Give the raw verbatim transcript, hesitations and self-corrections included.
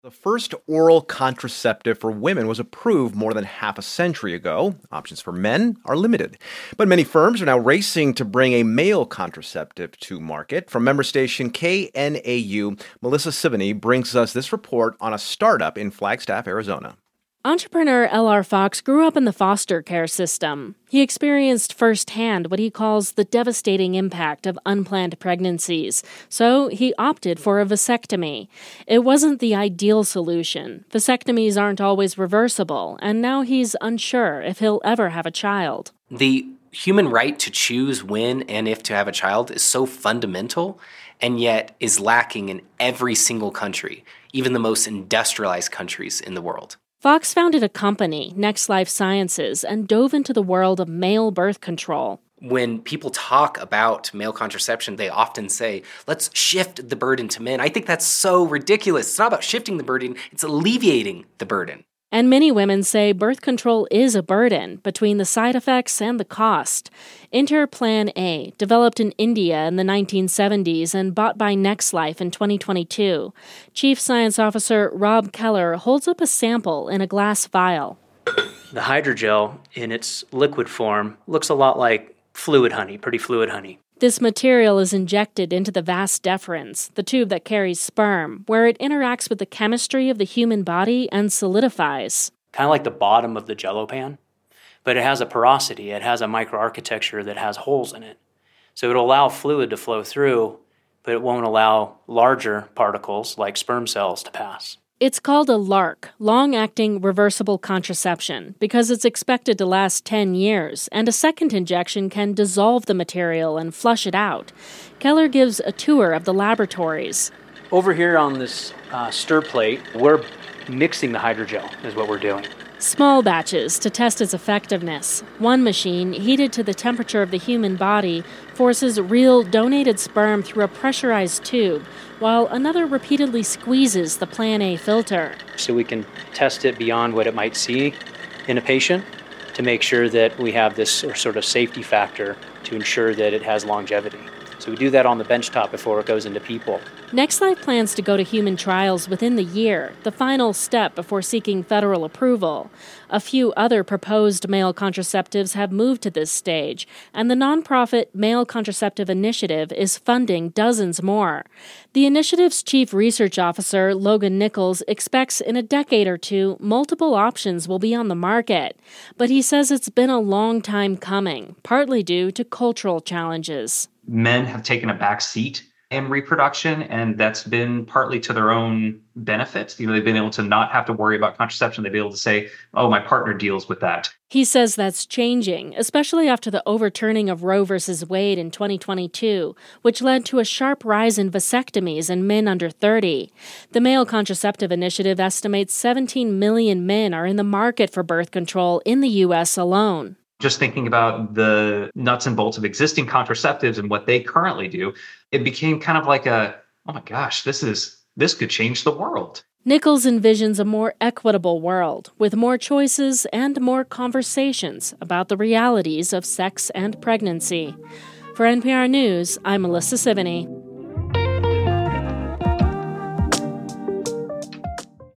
The first oral contraceptive for women was approved more than half a century ago. Options for men are limited. But many firms are now racing to bring a male contraceptive to market. From member station K N A U, Melissa Sivany brings us this report on a startup in Flagstaff, Arizona. Entrepreneur L R. Fox grew up in the foster care system. He experienced firsthand what he calls the devastating impact of unplanned pregnancies, so he opted for a vasectomy. It wasn't the ideal solution. Vasectomies aren't always reversible, and now he's unsure if he'll ever have a child. The human right to choose when and if to have a child is so fundamental, and yet is lacking in every single country, even the most industrialized countries in the world. Fox founded a company, Next Life Sciences, and dove into the world of male birth control. When people talk about male contraception, they often say, let's shift the burden to men. I think that's so ridiculous. It's not about shifting the burden, it's alleviating the burden. And many women say birth control is a burden between the side effects and the cost. Enter Plan A, developed in India in the nineteen seventies and bought by Next Life in twenty twenty-two. Chief Science Officer Rob Keller holds up a sample in a glass vial. The hydrogel, in its liquid form, looks a lot like fluid honey, pretty fluid honey. This material is injected into the vas deferens, the tube that carries sperm, where it interacts with the chemistry of the human body and solidifies. Kind of like the bottom of the Jell-O pan, but it has a porosity. It has a microarchitecture that has holes in it. So it'll allow fluid to flow through, but it won't allow larger particles like sperm cells to pass. It's called a LARC, long-acting reversible contraception, because it's expected to last ten years, and a second injection can dissolve the material and flush it out. Keller gives a tour of the laboratories. Over here on this uh, stir plate, we're mixing the hydrogel, is what we're doing. Small batches to test its effectiveness. One machine, heated to the temperature of the human body, forces real donated sperm through a pressurized tube, while another repeatedly squeezes the Plan A filter. So we can test it beyond what it might see in a patient to make sure that we have this sort of safety factor to ensure that it has longevity. So we do that on the benchtop before it goes into people. Next Life plans to go to human trials within the year, the final step before seeking federal approval. A few other proposed male contraceptives have moved to this stage, and the nonprofit Male Contraceptive Initiative is funding dozens more. The initiative's chief research officer, Logan Nichols, expects in a decade or two multiple options will be on the market. But he says it's been a long time coming, partly due to cultural challenges. Men have taken a back seat in reproduction, and that's been partly to their own benefit. You know, they've been able to not have to worry about contraception. They've been able to say, oh, my partner deals with that. He says that's changing, especially after the overturning of Roe versus Wade in twenty twenty-two, which led to a sharp rise in vasectomies in men under thirty. The Male Contraceptive Initiative estimates seventeen million men are in the market for birth control in the U S alone. Just thinking about the nuts and bolts of existing contraceptives and what they currently do, it became kind of like a, oh my gosh, this is this could change the world. Nichols envisions a more equitable world with more choices and more conversations about the realities of sex and pregnancy. For N P R News, I'm Melissa Sivany.